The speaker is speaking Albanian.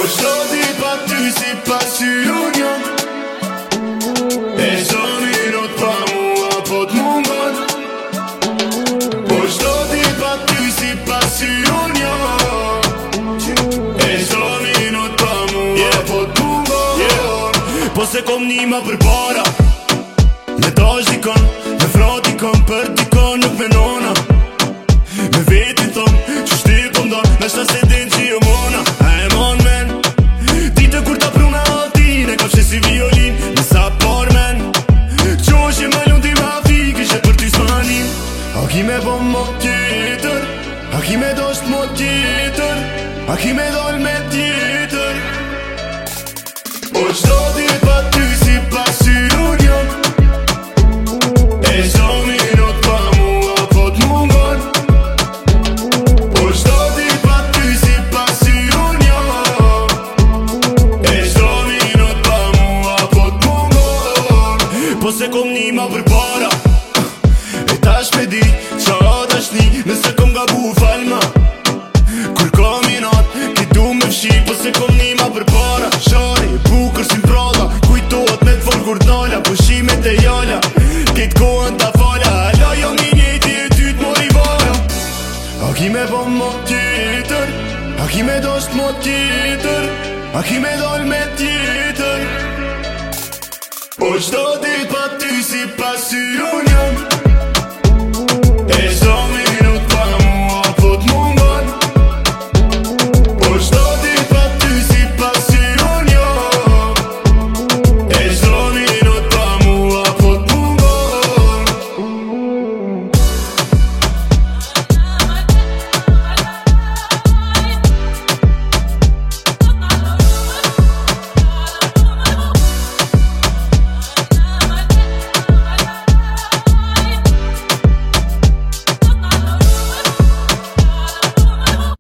shto dit pa ty si pasur unë jam. E çdo minut pa mua po t'mungon. Po shto dit pa ty si pasur unë jam. E çdo minut pa mua po t'mungon. Po se kom nima për para, me dash dikon, me frat dikon, për dikon nuk menona. Me vetin thom, që shti kom don, me shta se din që jo mona. A e mon men, dite kur ta pruna altine, ka fshe si violin, me sa par men. Qoshe me lundi ma fik, ishe për ty s'manin. A ki me bom mo tjetër, a ki me dosht mo tjetër, a ki me dol me tjetër. O qdo dit pa ty si pasur unë jam. E çdo minut pa mua po t'mungon. O çdo dit pa ty si pasur unë jam. E çdo minut pa mua po t'mungon. Po se kom nima për para, e tash me di qa dashni, nëse kom gabu falma. Kur kom i nat, ti du me fshi, po se kom nima për para. Shari, bukur si m'prada, kujtohet me t'fol kur t'nala, pushimet e jala, kejt kohën t'a fala. Hala jo një njëti e ty t'mori vara. A ki me bom mo tjetër, a ki me dosht mo tjetër, a ki me dol me tjetër. O qdo dit pa ty si pasur